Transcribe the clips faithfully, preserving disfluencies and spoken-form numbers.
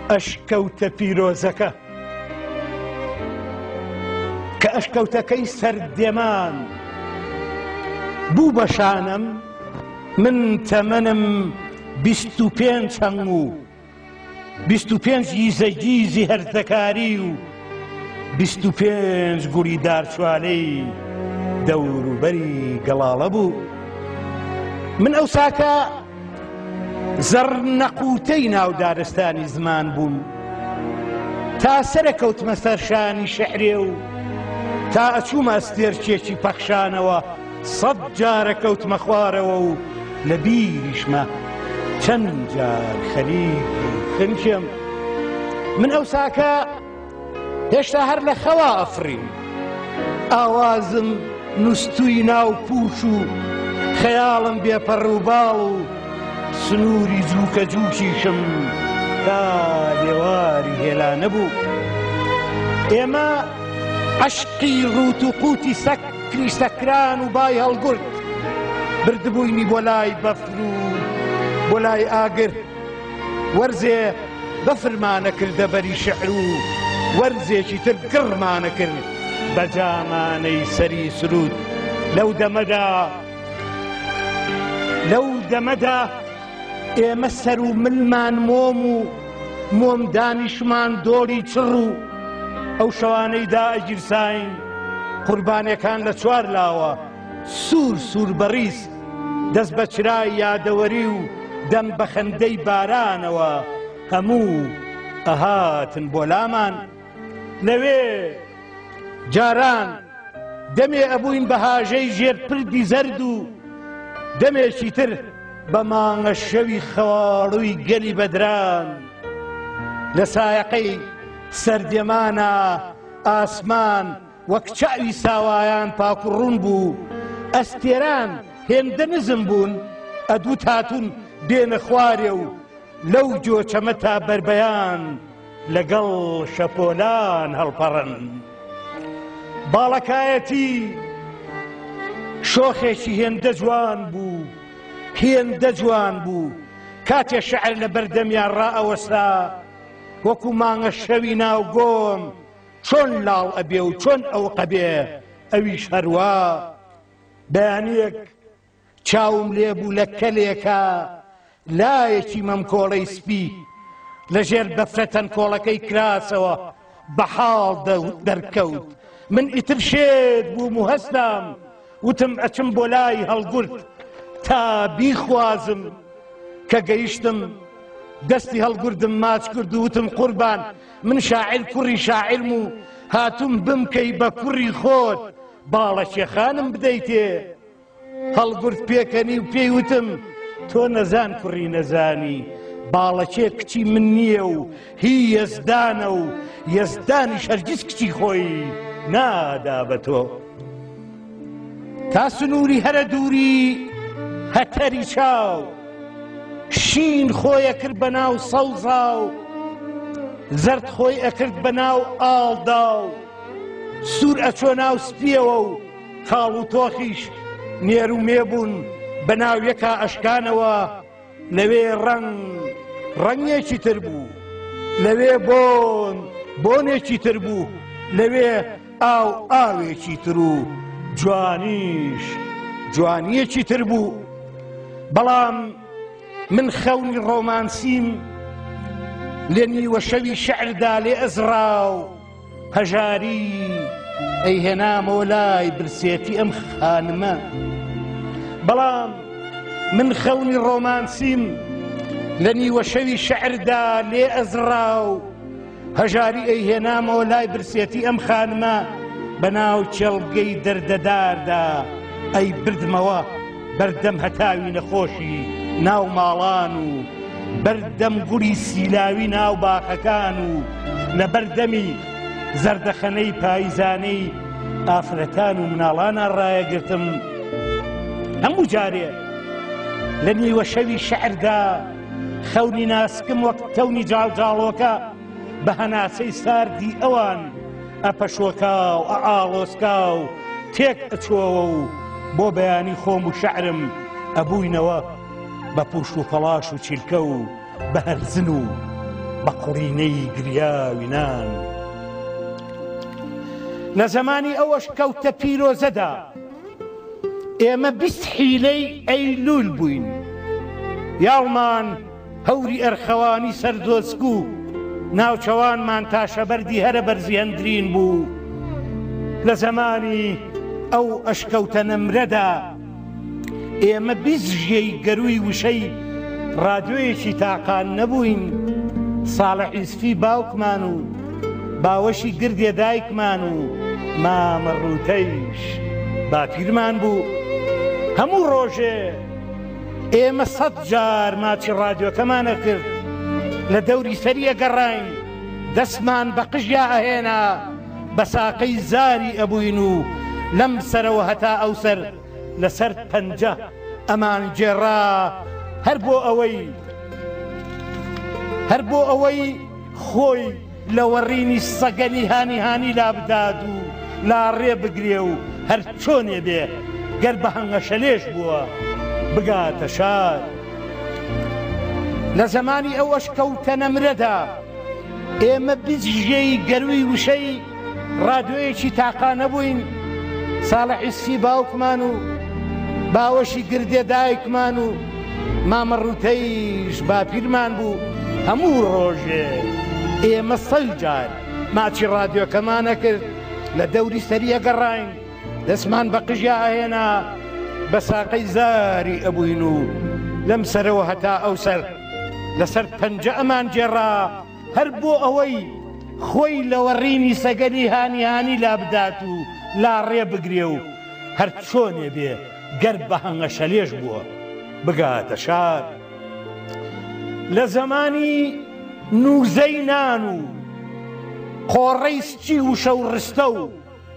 ئەشکەوتە پیرۆزەکە کە ئەشکەوتەکەی سەردێمان بوو بە شانم من تەمەنم بیست و پێنج هەموو بیست و پێنج گیزەگیزی هەرزەکاری و بیست و پێنج گوڵی دارچوانەی دەوروبەری گەڵاڵە بوو. من ئەو ساکە زەڕ نەقوتەی ناو دارستانی زمان بووم تا سەرەکەوتمە سەرشانی شەعرێ و تا ئەچوومە ئەستێرچێکی پەخشانەوە سەد جارە کەوتمە خوارەوە و لە بیریشمە چەند جار خەلیل خنکێم. من ئەو ساکە هێشتا هەر لە خەوا ئەفریم، ئاوازم نوستووی ناو پوش و خەیاڵم بێپەڕ و باڵ و سنووری جووکە جووکیشم تا لێواری هێلا نەبوو. ئێمە عەشقی ڕوت و قوتی سەکری سەکران و بای هەڵگورت بردبووینی بۆ لای بەفر و بۆ لای ئاگر، وەرزێ بەفرمانە کردە بەری شەعر و وەرزێکی تر گڕمانە کرد بە جامانەی سەری سرود. لەو دەمەدا لەو دەمەدا ئێمە سەر و ملمان مۆم و مۆم دانیشمان دۆڵی چڕ و ئەو شەوانەی دا ئەگیرساین قوربانیەکان لە چوار لاوە سوور سوور بەڕیس دەست بە چرای یادەوەری و دەم بە خەندەی بارانەوە هەموو ئەهاتن بۆ لامان. لەوێ جاران دەمێ ئەبووین بە هاژەی ژێرپردی زەرد و دەمێکی تر بە مانگە شەوی خەواڵووی گەلی بەدران. لە سایەقەی سەردێمانە ئاسمان وەک چاوی ساوایان پاکوڕوون بوو، ئەستێران هێندە نزم بوون ئەدوو تاتون بێنە خوارێ و لەو جۆچەمە تا بەربەیان لەگەڵ شەپۆلان هەڵپەڕن. باڵەکایەتی شۆخێکی هێندە جوان بوو، هێندە جوان بوو کاتێ شەعر لە بەردەمیان ڕائەوەستا وەکو مانگە شەوی ناو گۆم چۆن لاڵ ئەبێ و چۆن ئەو قەبێ ئەویش هەروە. بەیانیەک چاوم لێبوو لە کەلێکە لایەکی مەمکۆڵەی سپی لەژێر بەفرەتەن کۆڵەکەی کراسەوە بەحاڵ دەرکەوت. من ئیتر شێت بووم و هەستام وتم ئەچم بۆ لای هەڵگورت تا بیخوازم کە گەیشتم دەستی هەڵگوردم ماچ کرد و وتم قوربان من شاعیر کوڕی شاعیرم و هاتووم بمکەی بە کوڕی خۆت باڵە شێخانم بدەیتێ. هەڵگورد پێکەنی و پێی وتم تۆ نەزان کوڕی نەزانی باڵەکێ کچی من نییە و هی یەزدانە و یەزدانی هەرگیز کچی خۆی نادا بە تۆ. تا سنووری هەرە دووری هەتەری چاو شین خۆی ئەکرد بە ناو سەوزا و زەرد خۆی ئەکرد بە ناو ئاڵدا و سوور ئەچۆ ناو سپیەوە و کاڵ و تۆخیش نێر و مێبوون بە ناو یەکا ئەشکانەوە. لەوێ ڕەنگ ڕەنگێکی تر بوو، لەوێ بۆن بۆنێکی تر بوو، لەوێ ئاو ئاوێکی تر و جوانیش جوانیەکی تر بوو. بەڵام من خەونی ڕۆمانسیم لە نیوە شەوی شەعردا لێ ئەزڕا و هەژاری ئەیهێنامەوە لای برسێتی ئەم خانمە. بەڵام من خەونی ڕۆمانسیم لە نیوە شەوی شەعردا لێ ئەزڕا و هەژاری ئەیهێنامەوە لای برسێتی ئەم خانمە. بەناو چێڵگەی دەردەداردا ئەی بردمەوە بەردەم هەتاوی نەخۆشی ناو ماڵان و بەردەم گوڵی سیلاوی ناو باخەکان و لە بەردەمی زەردەخەنەی پاییزانەی ئافرەتان و مناڵانە ڕایەگرتم. هەموو جارێ لە نیوە شەوی شەعردا خەونی ناسکم وەک تەونی جاڵجاڵۆکە بە هەناسەی ساردی ئەوان ئەپەشۆکا و ئەئاڵۆسکا و تێک ئەچۆوە و بۆ بەیانی خۆم و شەعرم ئەبووینەوە بە پوشت و پەڵاش و چیلکە و بە هەرزن و بە قوڕینەی گریاوینان. لە زەمانی ئەوەش کەوتە پیرۆزەدا ئێمە بیست حیلەی ئەیلول بووین، یاڵمان هەوری ئەرخەوانی سەردۆزک و ناوچەوانمان تاشەبەردی هەرە بەرزیهەندرین بوو. لە زەمانی ئەو ئەشکەوتە نەمرەدا ئێمە بیست ژێی گەروی وشەی ڕادیۆیەکی تاقان نەبووین. ساڵح ئیسفی باوکمان و باوەشی گردێ دایکمان و مامە ڕوتەیش باپیرمان بوو. هەموو ڕۆژێ ئێمە سەد جار ماچی ڕادیۆکەمانە کرد، لە دەوری سەریە گەڕاین، دەستمان بە قژیا ئەهێنا، بە ساقەی زاری ئەبووین و لەم سەرەوە هەتا ئەو سەر لەسەر پەنجە ئەمان جێڕا، هەر بۆ ئەوەی هەر بۆ ئەوەی خۆی لە وەڕینی سەگەنی هانی هانی لا بدات و لا ڕێ بگرێ و هەر چۆنێ بێ گەر بە هەنگەشەلێش بووە بگاتە شار. لە زەمانی ئەو ئەشکەوتە نەمرەدا ئێمە بیست ژێی گەروی وشەی ڕادیۆیەکی تاقا نەبووین. ساڵح ئیسفی باوکمان و باوەشی گردێ دایکمان و مامە ڕوتەیش باپیرمان بوو. هەموو ڕۆژێ ئێمە سەد جار ماچی ڕادیۆکەمانە کرد، لە دەوری سەریە گەڕاین، دەستمان بە قژیا ئەهێنا، بە ساقەی زاری ئەبووین و لەم سەرەوە هەتا ئەو سەر لەسەر پەنجە ئەمان جێڕا، هەر بۆ ئەوەی خۆی لە وەڕینی سەگەنی هانی هانی لا بدات و لا ڕێ بگرێ و هەر چۆنێ بێ گەر بە هەنگەشەلێش بووە بگاتە شار. لە زەمانی نووزەی نان و قۆڕەی سچی و شەو ڕستە و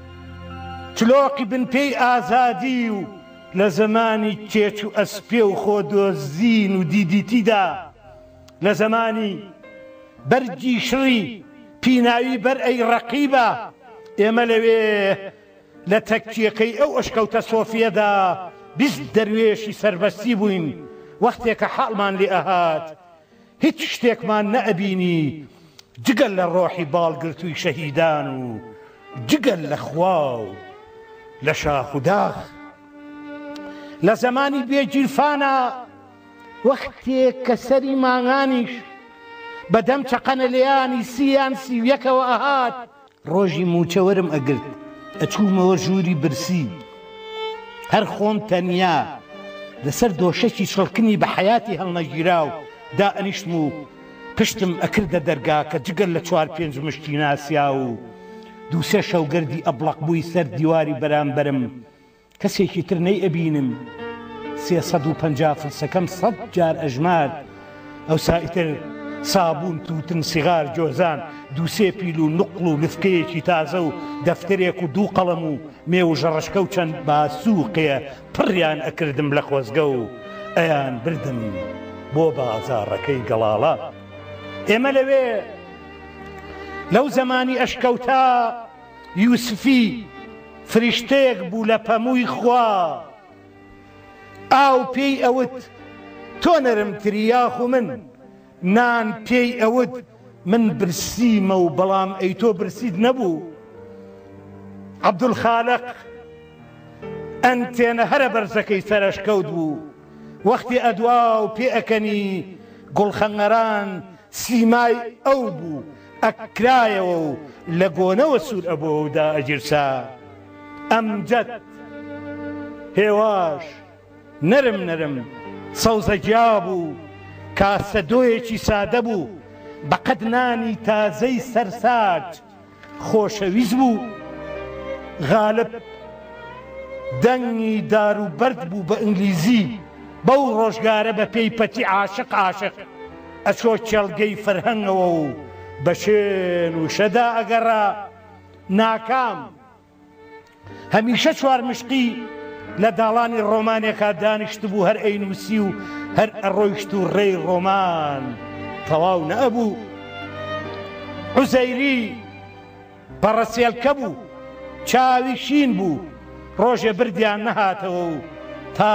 چلۆقی بنپێی ئازادی و لە زەمانی کێچ و ئەسپێ و خۆدۆزین و دیدیتیدا، لە زەمانی بەرگی شڕی پیناوی بەر ئەی ڕەقیبە، ئێمە لەوێ لە تەکچیەکەی ئەو ئەشکەوتە سۆفیەدا بیست دەروێشی سەربەستی بووین. وەختێکە حاڵمان لێ ئەهات هیچ شتێکمان نەئەبینی جگەل لە ڕۆحی باڵگرتووی شەهیدان و جگەل لە خوا و لە شاخ و داخ. لە زەمانی بێجیرفانە وەختێک کە سەری ماڭانیش بەدەم چەقەنە لێیانی سییان سیویەکەوە ئەهات، ڕۆژی موچەوەرم ئەگرت ئەچوومەوە ژووری برسی، هەر خۆم تەنیا لەسەر دۆشەکی شڵکنی بە حەیاتی هەڵنەگیرا و دا ئەنیشتم و پشتم ئەکردە دەرگا کە جگەل لە چوار پێنج مشتی ناسیا و دووسێ شەوگەردی ئەبڵق بووی سەر دیواری بەرامبەرم، کەسێکی تر نەی ئەبینم. سێ سەد و پەنجا فلسەکەم سەد جار ئەژمار، ئەو سائیتر سابوون تووتن سیغار جۆزان دووسێ پیل و نقڵ و لفکەیەکی تازە و دەفتەرێک و دوو قەڵەم و مێ و ژەڕەشکە و چەند باسووقەیە پڕیان ئەکردم لە خۆزگە و ئەیان بردم بۆ بازاڕەکەی گەڵاڵە. ئێمە لەوێ لەو زەمانی ئەشکەوتا یوسفی فریشتەیەک بوو لە پەمووی خوا، ئاو پێی ئەوت تۆ نەرمتری یاخو من، نان پێی ئەوت من برسیمە و بەڵام ئەی تۆ برسید نەبوو. عەبدولخالق ئەنتێنە هەرە بەرزەکەی سەرەشکەوت بوو، وەختی ئەدوا و پێ ئەکەنی گوڵخەنگەران سیمای ئەو بوو ئەکرایەوە و لە گۆنەوە سوور ئەبوو و دا ئەگیرسا. ئەمجەد هێواش نەرم نەرم سەوزەگیا بوو، کاسە دۆیەکی سادە بوو، بەقەد نانی تازەی سەرساج خۆشەویست بوو. غالب دەنگی داروبەرد بوو بە ئینگلیزی، بەو ڕۆژگارە بە پێی پەتی عاشق عاشق ئەچۆ چێڵگەی فەرهەنگەوە و بە شێن و شەدا ئەگەڕا ناکام. هەمیشە چوار مشقی لە داڵانی ڕۆمانێکا دانیشت بوو، هەر ئەینووسی و هەر ئەڕۆیشت و ڕێی ڕۆمان تەواو نەبوو. عوزەیری بەڕەسێلکە بوو، چاوی شین بوو، ڕۆژێ بردیان نەهاتەوە و تا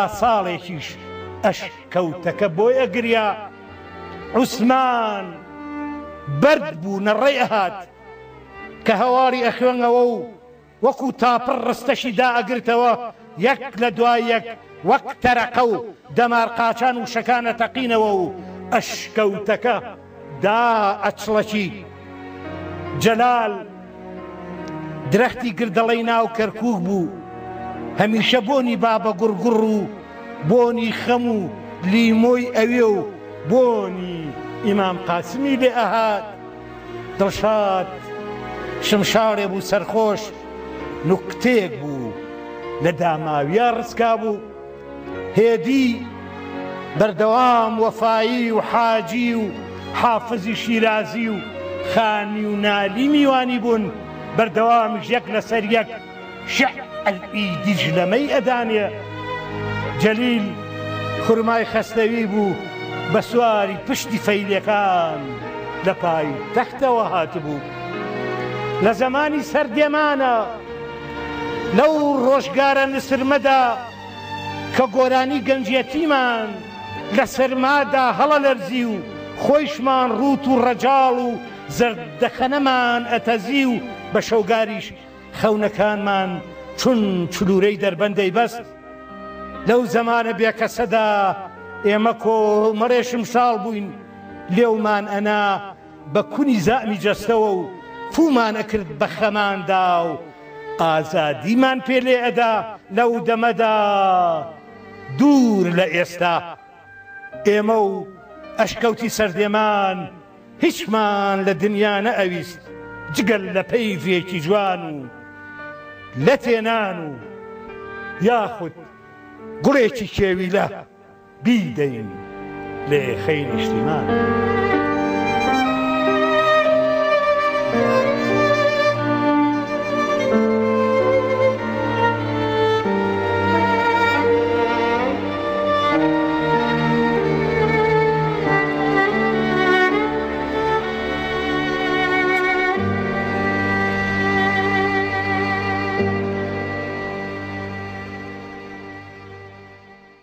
بەرد بوو نەڕێی ئەهات کە هەواری ئەخوێنەوە و وەکو تاپڕ ڕستەشی دائەگرتەوە یەک لە دوای یەک وەک تەرەقە و دەمار قاچان و شەکانە تەقینەوە و ئەشکەوتەکە دا ئەچڵەکی. جەلال درەختی گردەڵەی ناو کەرکووک بوو، هەمیشە بۆنی بابە گوڕگوڕ و بۆنی خەم و لیمۆی ئەوێ و بۆنی ئیمام قاسمی لێ ئەهات. دڵشاد شمشارێ بوو سەرخۆش، نوکتێک بوو لە داماویە ڕسکا بوو. هێدی بەردەوام وەفایی و حاجی و حافزی شیرازی و خانی و نالی میوانی بوون، بەردەوامیش یەک لەسەر یەک شعری دیجلەمەی ئەدانێ. جەلیل خورمای خەستەوی بوو بە سواری پشتی فەیلەکان لە پای تەختەوە هاتبوو. لە زەمانی سەردێمانە لەو ڕۆژگارە نسرمەدا کە گۆرانی گەنجێتیمان لە سەرمادا هەڵە لەرزی و خۆیشمان ڕوت و ڕەجاڵ و زەردەخەنەمان ئەتەزی و بە شەوگاریش خەونەکانمان چون چلوورەی دەربەندەی بەست. لەو زەمانە بێکەسەدا ئێمە کۆمەڕێشم شاڵ بووین، لێومان ئەنا بە کونی زامی جەستەوە و فومان ئەکرد بە خەماندا و ئازادیمان پێ لێ ئەدا. لەو دەمەدا دوور لە ئێستا ئێمە و ئەشکەوتی سەردێمان هیچمان لە دنیا نەئەویست جگەل لە پەیڤێکی جوان و لە تێنان و یاخود گوڵێکی کێویلە بیدەین لێ خەی نیشتیمان.